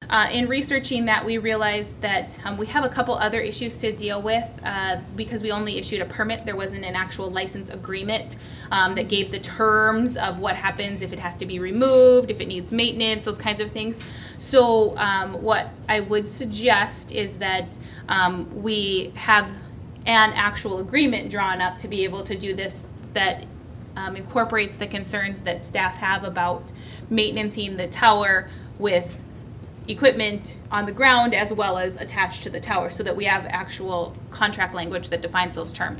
In researching that, we realized that we have a couple other issues to deal with because we only issued a permit. There wasn't an actual license agreement that gave the terms of what happens if it has to be removed, if it needs maintenance, those kinds of things. So what I would suggest is that we have an actual agreement drawn up to be able to do this that incorporates the concerns that staff have about maintaining the tower with equipment on the ground as well as attached to the tower, so that we have actual contract language that defines those terms.